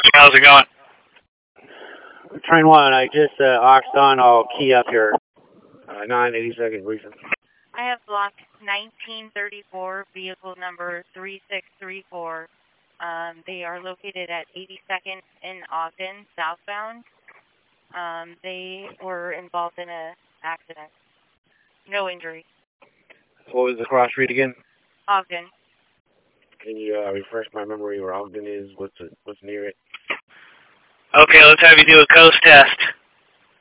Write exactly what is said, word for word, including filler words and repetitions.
How's it going? Train one, I just uh, oxed on. I'll key up here. Uh, nine eighty-second recent. I have block nineteen thirty-four, vehicle number three six three four. Um, they are located at eighty-second in Ogden, southbound. Um, they were involved in an accident. No injury. What was the cross street again? Ogden. Can you uh, refresh my memory where Ogden is? What's it, what's near it? Okay, let's have you do a coast test.